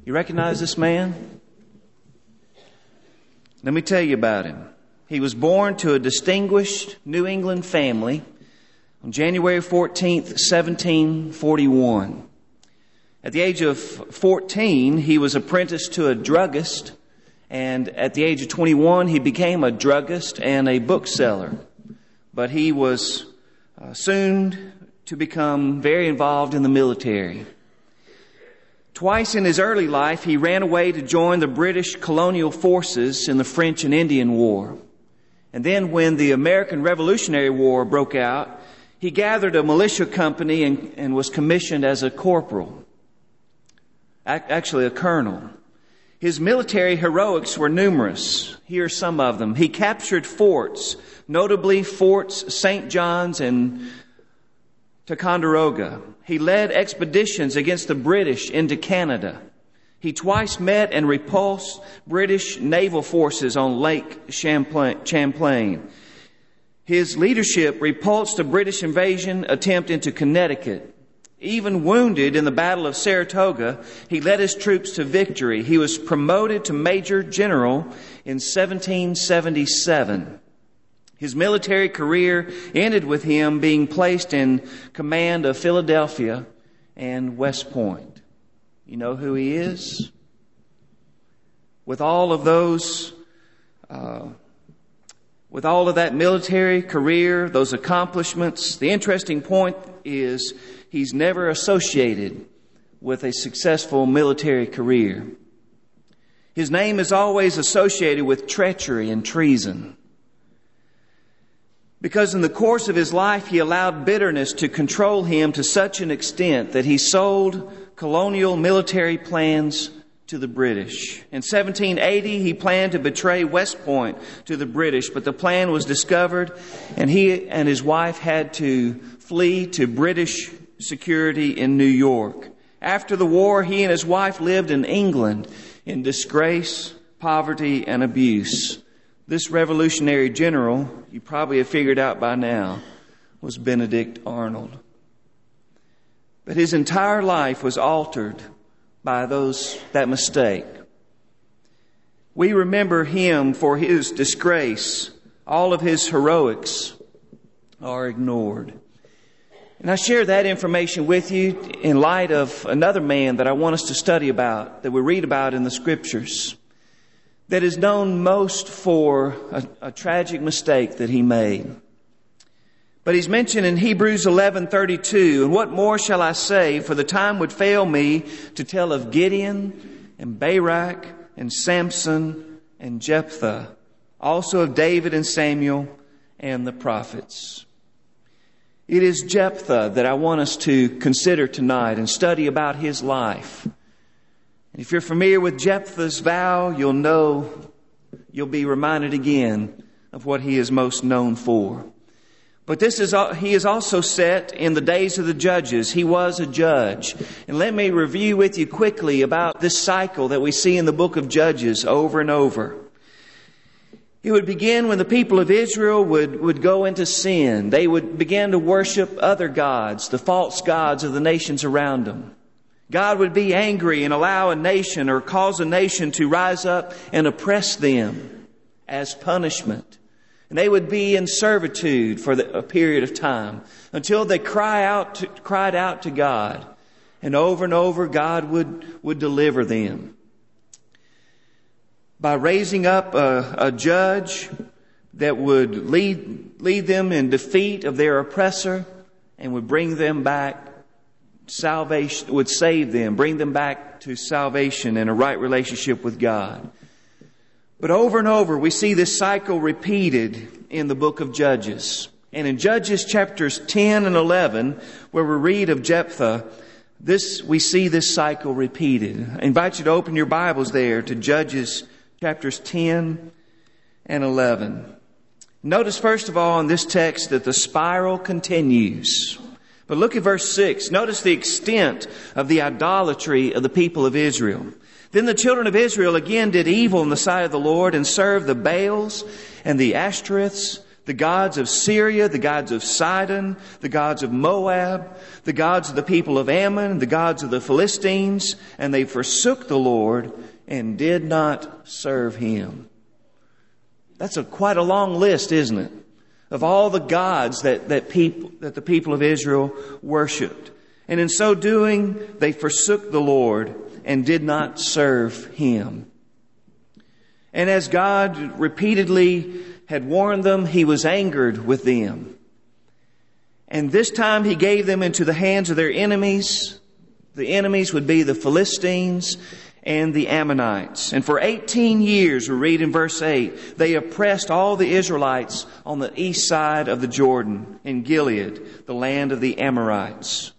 You recognize this man? Let me tell you about him. He was born to a distinguished New England family on January 14th, 1741. At the age of 14, he was apprenticed to a druggist, and at the age of 21, he became a druggist and a bookseller. But he was soon to become very involved in the military. Twice in his early life, he ran away to join the British colonial forces in the French and Indian War. And then when the American Revolutionary War broke out, he gathered a militia company and was commissioned as a corporal. Actually, a colonel. His military heroics were numerous. Here are some of them. He captured forts, notably Forts St. John's and Ticonderoga. He led expeditions against the British into Canada. He twice met and repulsed British naval forces on Lake Champlain. His leadership repulsed a British invasion attempt into Connecticut. Even wounded in the Battle of Saratoga, he led his troops to victory. He was promoted to Major General in 1777. His military career ended with him being placed in command of Philadelphia and West Point. You know who he is? With all of that military career, those accomplishments, the interesting point is he's never associated with a successful military career. His name is always associated with treachery and treason. Because in the course of his life, he allowed bitterness to control him to such an extent that he sold colonial military plans to the British. In 1780, he planned to betray West Point to the British, but the plan was discovered and he and his wife had to flee to British security in New York. After the war, he and his wife lived in England in disgrace, poverty, and abuse. This revolutionary general, you probably have figured out by now, was Benedict Arnold. But his entire life was altered by that mistake. We remember him for his disgrace. All of his heroics are ignored. And I share that information with you in light of another man that I want us to study about, that we read about in the Scriptures, that is known most for a tragic mistake that he made. But he's mentioned in Hebrews 11:32, and what more shall I say, for the time would fail me to tell of Gideon and Barak and Samson and Jephthah, also of David and Samuel and the prophets. It is Jephthah that I want us to consider tonight and study about his life. If you're familiar with Jephthah's vow, you'll be reminded again of what he is most known for. But he is also set in the days of the judges. He was a judge. And let me review with you quickly about this cycle that we see in the book of Judges over and over. It would begin when the people of Israel would go into sin. They would begin to worship other gods, the false gods of the nations around them. God would be angry and allow a nation or cause a nation to rise up and oppress them as punishment. And they would be in servitude for a period of time until they cried out to God. And over, God would deliver them by raising up a judge that would lead them in defeat of their oppressor and would bring them back salvation, would save them, bring them back to salvation and a right relationship with God. But over and over, we see this cycle repeated in the book of Judges. And in Judges chapters 10 and 11, where we read of Jephthah, we see this cycle repeated. I invite you to open your Bibles there to Judges chapters 10 and 11. Notice first of all in this text that the spiral continues. But look at verse 6. Notice the extent of the idolatry of the people of Israel. Then the children of Israel again did evil in the sight of the Lord and served the Baals and the Ashtoreths, The gods of Syria, the gods of Sidon, the gods of Moab, the gods of the people of Ammon, the gods of the Philistines, and they forsook the Lord and did not serve Him. That's quite a long list, isn't it? Of all the gods that the people of Israel worshipped. And in so doing, they forsook the Lord and did not serve Him. And as God repeatedly had warned them, He was angered with them. And this time He gave them into the hands of their enemies. The enemies would be the Philistines and the Ammonites. And for 18 years, we read in verse 8, they oppressed all the Israelites on the east side of the Jordan in Gilead, the land of the Amorites.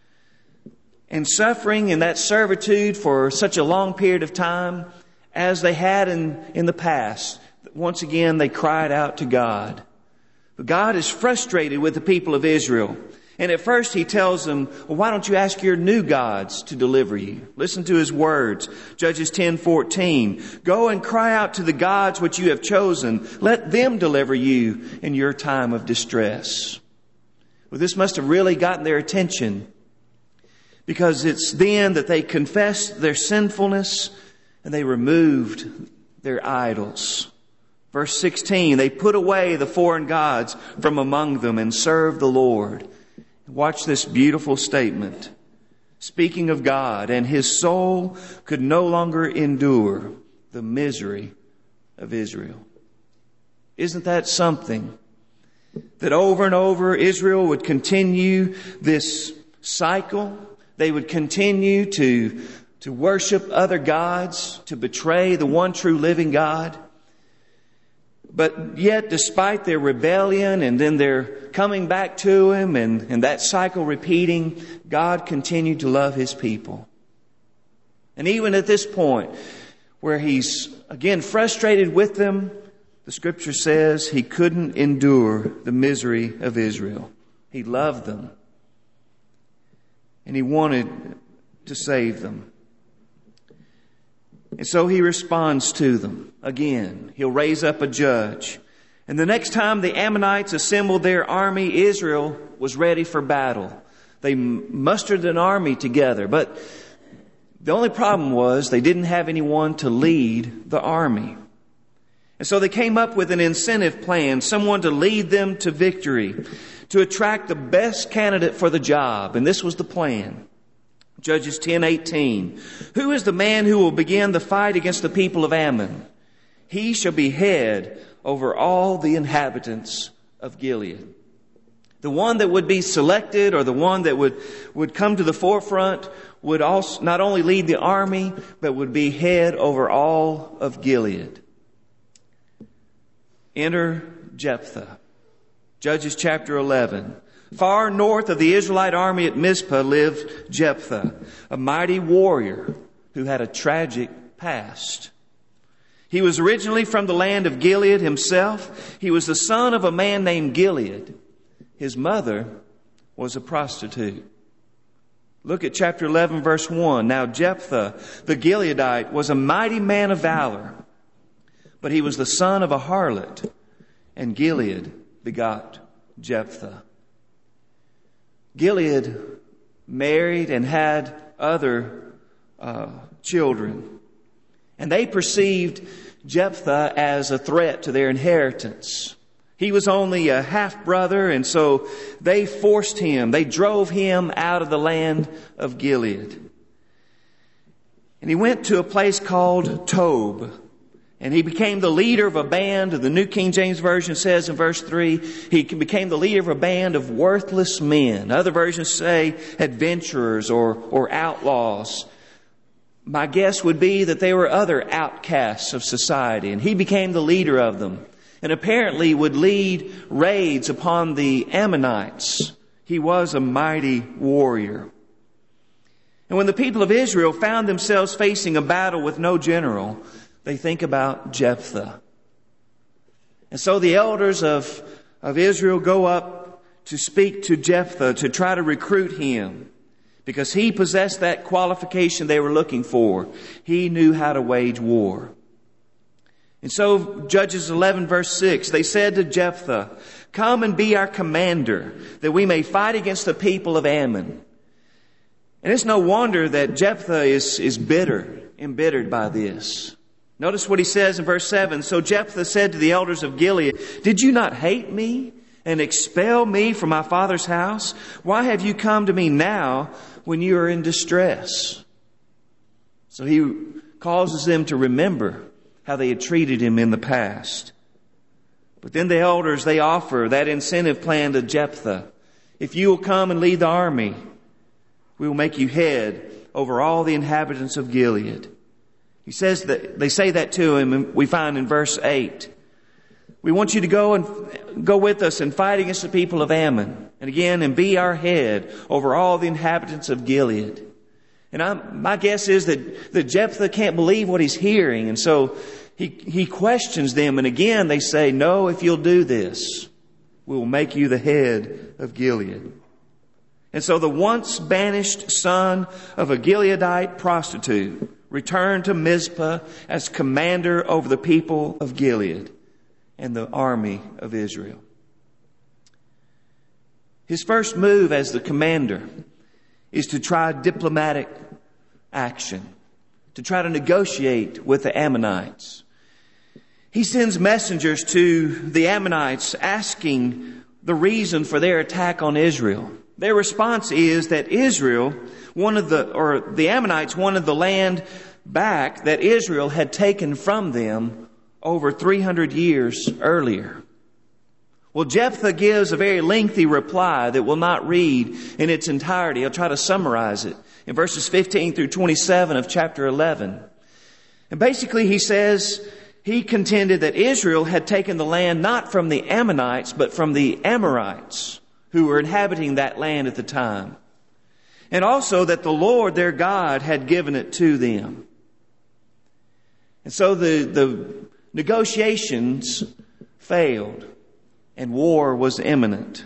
And suffering in that servitude for such a long period of time as they had in the past, once again, they cried out to God. But God is frustrated with the people of Israel. And at first He tells them, well, why don't you ask your new gods to deliver you? Listen to His words. Judges 10:14. Go and cry out to the gods which you have chosen. Let them deliver you in your time of distress. Well, this must have really gotten their attention, because it's then that they confessed their sinfulness and they removed their idols. Verse 16, they put away the foreign gods from among them and served the Lord. Watch this beautiful statement. Speaking of God, and His soul could no longer endure the misery of Israel. Isn't that something? That over and over Israel would continue this cycle. They would continue to worship other gods, to betray the one true living God. But yet, despite their rebellion and then their coming back to Him and that cycle repeating, God continued to love His people. And even at this point, where He's again frustrated with them, the Scripture says He couldn't endure the misery of Israel. He loved them. And He wanted to save them. And so He responds to them. Again, He'll raise up a judge. And the next time the Ammonites assembled their army, Israel was ready for battle. They mustered an army together. But the only problem was they didn't have anyone to lead the army. And so they came up with an incentive plan, someone to lead them to victory, to attract the best candidate for the job. And this was the plan. Judges 10:18. Who is the man who will begin the fight against the people of Ammon? He shall be head over all the inhabitants of Gilead. The one that would be selected, or the one that would come to the forefront, would also not only lead the army, but would be head over all of Gilead. Enter Jephthah. Judges chapter 11. Far north of the Israelite army at Mizpah lived Jephthah, a mighty warrior who had a tragic past. He was originally from the land of Gilead himself. He was the son of a man named Gilead. His mother was a prostitute. Look at chapter 11, verse 1. Now Jephthah, the Gileadite, was a mighty man of valor, but he was the son of a harlot, and Gilead begot Jephthah. Gilead married and had other children. And they perceived Jephthah as a threat to their inheritance. He was only a half-brother, and so they forced him. They drove him out of the land of Gilead. And he went to a place called Tob. And he became the leader of a band. The New King James Version says in verse 3, he became the leader of a band of worthless men. Other versions say adventurers or outlaws. My guess would be that they were other outcasts of society. And he became the leader of them. And apparently would lead raids upon the Ammonites. He was a mighty warrior. And when the people of Israel found themselves facing a battle with no general, they think about Jephthah. And so the elders of Israel go up to speak to Jephthah, to try to recruit him, because he possessed that qualification they were looking for. He knew how to wage war. And so Judges 11 verse 6, they said to Jephthah, "Come and be our commander, that we may fight against the people of Ammon." And it's no wonder that Jephthah is bitter, embittered by this. Notice what he says in verse 7. "So Jephthah said to the elders of Gilead, 'Did you not hate me and expel me from my father's house? Why have you come to me now when you are in distress?'" So he causes them to remember how they had treated him in the past. But then the elders, they offer that incentive plan to Jephthah. "If you will come and lead the army, we will make you head over all the inhabitants of Gilead." He says that they say that to him, and we find in verse 8. "We want you to go with us and fight against the people of Ammon, and again, and be our head over all the inhabitants of Gilead." And my guess is that Jephthah can't believe what he's hearing. And so he questions them. And again, they say, "No, if you'll do this, we will make you the head of Gilead." And so the once banished son of a Gileadite prostitute returned to Mizpah as commander over the people of Gilead and the army of Israel. His first move as the commander is to try diplomatic action, to try to negotiate with the Ammonites. He sends messengers to the Ammonites asking the reason for their attack on Israel. Their response is that the Ammonites wanted the land back that Israel had taken from them over 300 years earlier. Well, Jephthah gives a very lengthy reply that we'll not read in its entirety. I'll try to summarize it in verses 15 through 27 of chapter 11. And basically he says he contended that Israel had taken the land not from the Ammonites, but from the Amorites who were inhabiting that land at the time. And also that the Lord, their God, had given it to them. And so the negotiations failed. And war was imminent.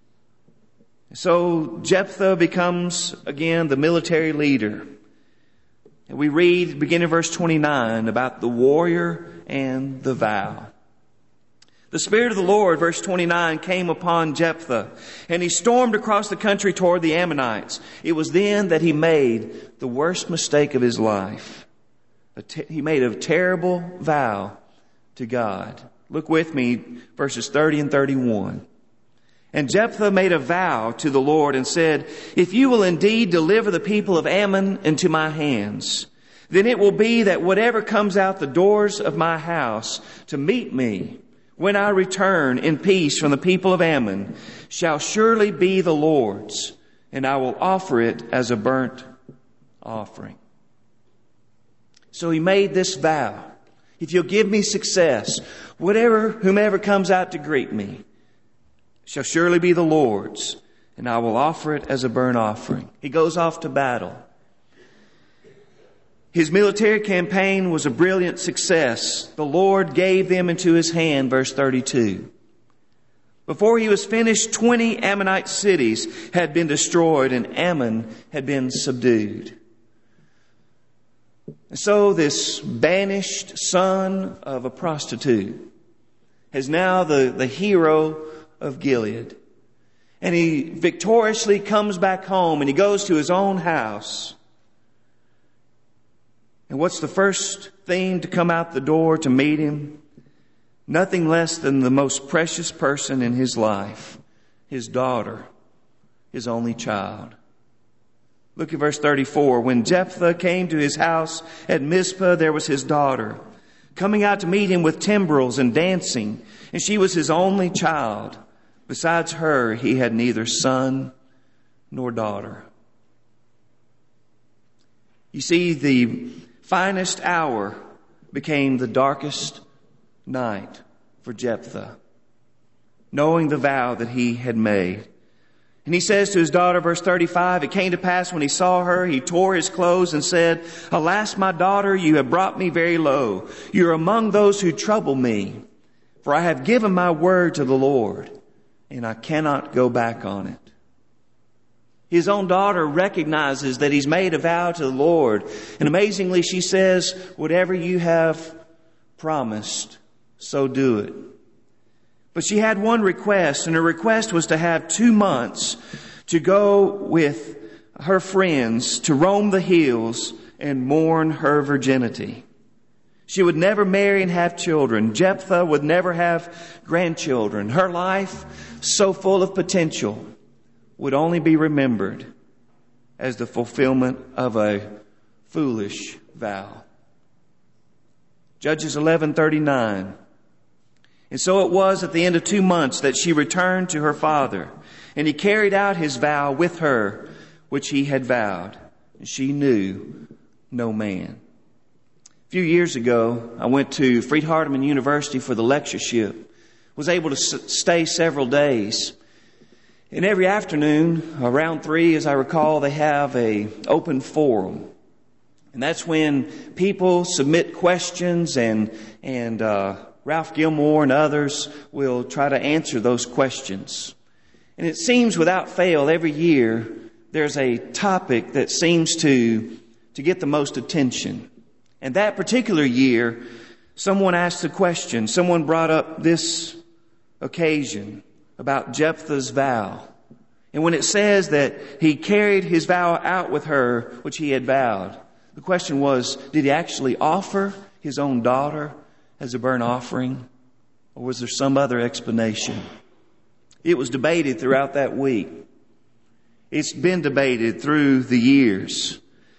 So Jephthah becomes, again, the military leader. And we read, beginning in verse 29, about the warrior and the vow. "The Spirit of the Lord," verse 29, "came upon Jephthah, and he stormed across the country toward the Ammonites. It was then that he made the worst mistake of his life. He made a terrible vow to God." Look with me, verses 30 and 31. "And Jephthah made a vow to the Lord and said, 'If you will indeed deliver the people of Ammon into my hands, then it will be that whatever comes out the doors of my house to meet me when I return in peace from the people of Ammon shall surely be the Lord's, and I will offer it as a burnt offering.'" So he made this vow. If you'll give me success, whomever comes out to greet me shall surely be the Lord's, and I will offer it as a burnt offering. He goes off to battle. His military campaign was a brilliant success. The Lord gave them into his hand, verse 32. Before he was finished, 20 Ammonite cities had been destroyed, and Ammon had been subdued. And so this banished son of a prostitute is now the hero of Gilead. And he victoriously comes back home and he goes to his own house. And what's the first thing to come out the door to meet him? Nothing less than the most precious person in his life, his daughter, his only child. Look at verse 34. "When Jephthah came to his house at Mizpah, there was his daughter, coming out to meet him with timbrels and dancing, and she was his only child. Besides her, he had neither son nor daughter." You see, the finest hour became the darkest night for Jephthah, knowing the vow that he had made. And he says to his daughter, verse 35, "It came to pass when he saw her, he tore his clothes and said, 'Alas, my daughter, you have brought me very low. You are among those who trouble me. For I have given my word to the Lord, and I cannot go back on it.'" His own daughter recognizes that he's made a vow to the Lord. And amazingly, she says, "Whatever you have promised, so do it. But she had one request, and her request was to have 2 months to go with her friends to roam the hills and mourn her virginity. She would never marry and have children. Jephthah would never have grandchildren. Her life, so full of potential, would only be remembered as the fulfillment of a foolish vow. Judges 11:39. And so it was at the end of 2 months that she returned to her father, and he carried out his vow with her, which he had vowed. And she knew no man. A few years ago, I went to Freed-Hardeman University for the lectureship. Was able to stay several days. And every afternoon, around 3, as I recall, they have a open forum. And that's when people submit questions and Ralph Gilmore and others will try to answer those questions. And it seems without fail, every year, there's a topic that seems to get the most attention. And that particular year, someone asked a question. Someone brought up this occasion about Jephthah's vow. And when it says that he carried his vow out with her, which he had vowed, the question was, did he actually offer his own daughter as a burnt offering? Or was there some other explanation? It was debated throughout that week. It's been debated through the years.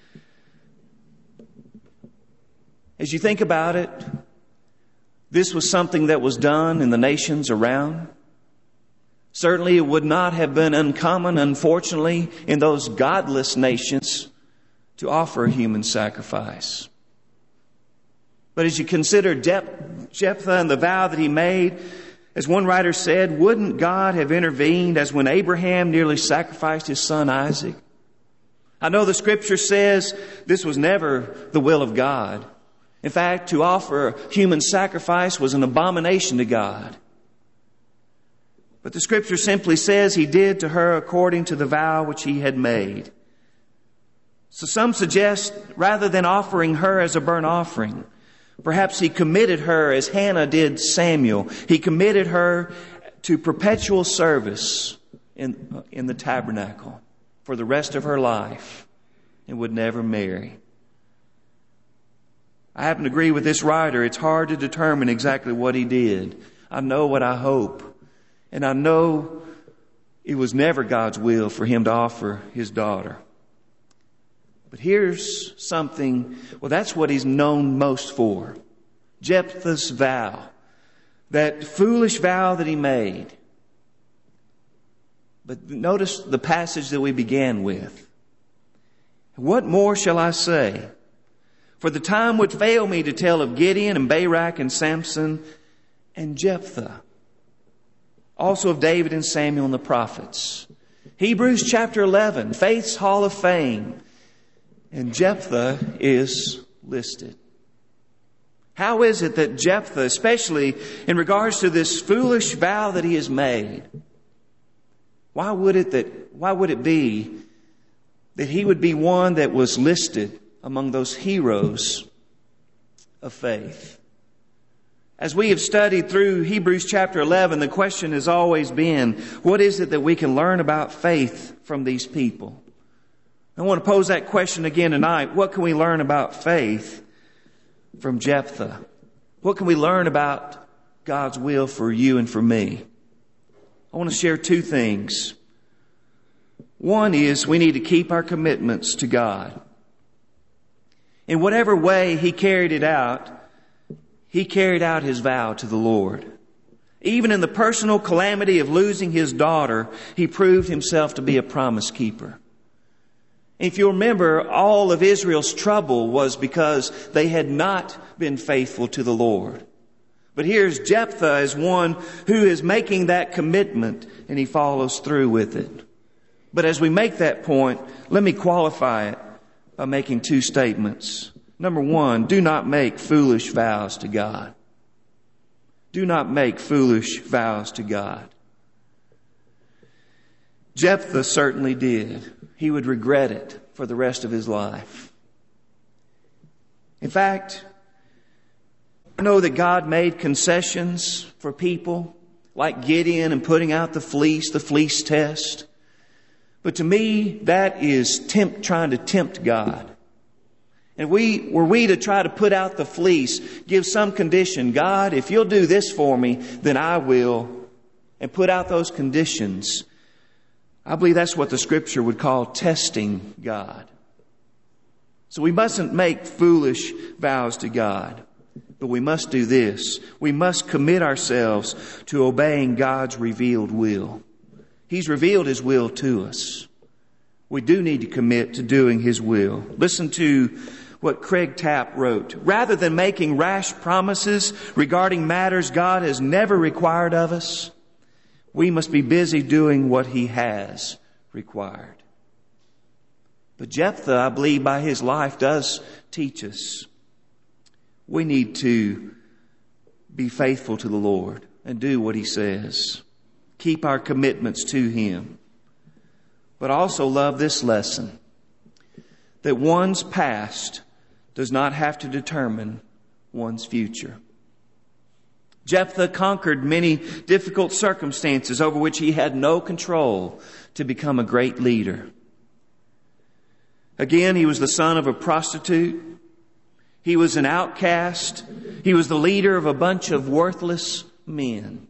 As you think about it, this was something that was done in the nations around. Certainly it would not have been uncommon, unfortunately, in those godless nations to offer a human sacrifice. But as you consider Jephthah and the vow that he made, as one writer said, wouldn't God have intervened as when Abraham nearly sacrificed his son Isaac? I know the scripture says this was never the will of God. In fact, to offer human sacrifice was an abomination to God. But the scripture simply says he did to her according to the vow which he had made. So some suggest rather than offering her as a burnt offering, perhaps he committed her as Hannah did Samuel. He committed her to perpetual service in the tabernacle for the rest of her life and would never marry. I happen to agree with this writer. It's hard to determine exactly what he did. I know what I hope. And I know it was never God's will for him to offer his daughter. But here's something, well, that's what he's known most for. Jephthah's vow. That foolish vow that he made. But notice the passage that we began with. What more shall I say? For the time would fail me to tell of Gideon and Barak and Samson and Jephthah. Also of David and Samuel and the prophets. Hebrews chapter 11, Faith's Hall of Fame. And Jephthah is listed. How is it that Jephthah, especially in regards to this foolish vow that he has made, why would it be that he would be one that was listed among those heroes of faith? As we have studied through Hebrews chapter 11, the question has always been, what is it that we can learn about faith from these people? I want to pose that question again tonight. What can we learn about faith from Jephthah? What can we learn about God's will for you and for me? I want to share 2 things. One is we need to keep our commitments to God. In whatever way he carried out his vow to the Lord. Even in the personal calamity of losing his daughter, he proved himself to be a promise keeper. If you remember, all of Israel's trouble was because they had not been faithful to the Lord. But here's Jephthah as one who is making that commitment, and he follows through with it. But as we make that point, let me qualify it by making 2 statements. Number 1, do not make foolish vows to God. Do not make foolish vows to God. Jephthah certainly did. He would regret it for the rest of his life. In fact, I know that God made concessions for people like Gideon and putting out the fleece test. But to me, that is trying to tempt God. And were we to try to put out the fleece, give some condition, God, if you'll do this for me, then I will, and put out those conditions, I believe that's what the Scripture would call testing God. So we mustn't make foolish vows to God, but we must do this. We must commit ourselves to obeying God's revealed will. He's revealed His will to us. We do need to commit to doing His will. Listen to what Craig Tapp wrote. Rather than making rash promises regarding matters God has never required of us, we must be busy doing what He has required. But Jephthah, I believe, by his life does teach us we need to be faithful to the Lord and do what He says. Keep our commitments to Him. But also love this lesson, that one's past does not have to determine one's future. Jephthah conquered many difficult circumstances over which he had no control to become a great leader. Again, he was the son of a prostitute. He was an outcast. He was the leader of a bunch of worthless men.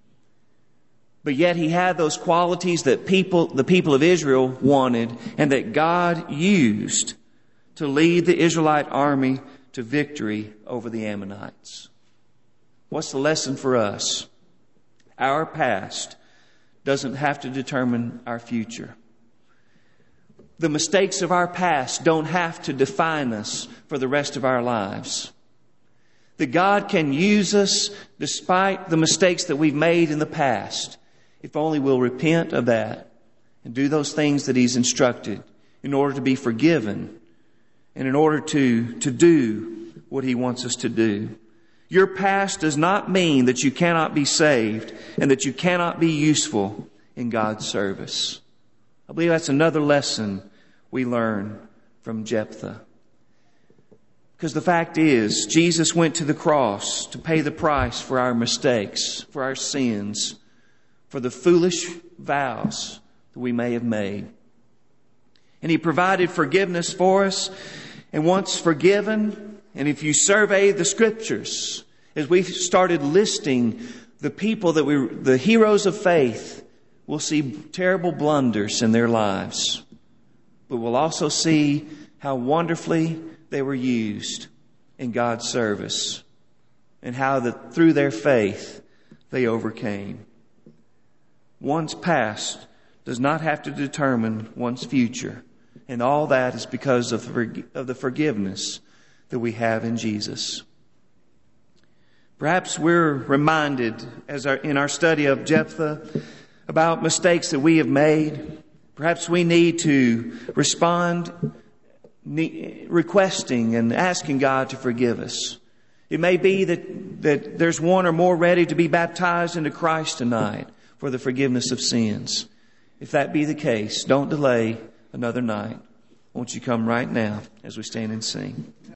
But yet he had those qualities that the people of Israel wanted and that God used to lead the Israelite army to victory over the Ammonites. What's the lesson for us? Our past doesn't have to determine our future. The mistakes of our past don't have to define us for the rest of our lives. That God can use us despite the mistakes that we've made in the past, if only we'll repent of that and do those things that He's instructed in order to be forgiven and in order to do what He wants us to do. Your past does not mean that you cannot be saved and that you cannot be useful in God's service. I believe that's another lesson we learn from Jephthah. Because the fact is, Jesus went to the cross to pay the price for our mistakes, for our sins, for the foolish vows that we may have made. And He provided forgiveness for us. And once forgiven, and if you survey the Scriptures, as we've started listing the people the heroes of faith, we'll see terrible blunders in their lives. But we'll also see how wonderfully they were used in God's service and how that through their faith they overcame. One's past does not have to determine one's future. And all that is because of the forgiveness that we have in Jesus. Perhaps we're reminded in our study of Jephthah about mistakes that we have made. Perhaps we need to respond requesting and asking God to forgive us. It may be that there's one or more ready to be baptized into Christ tonight for the forgiveness of sins. If that be the case, don't delay another night. Won't you come right now as we stand and sing?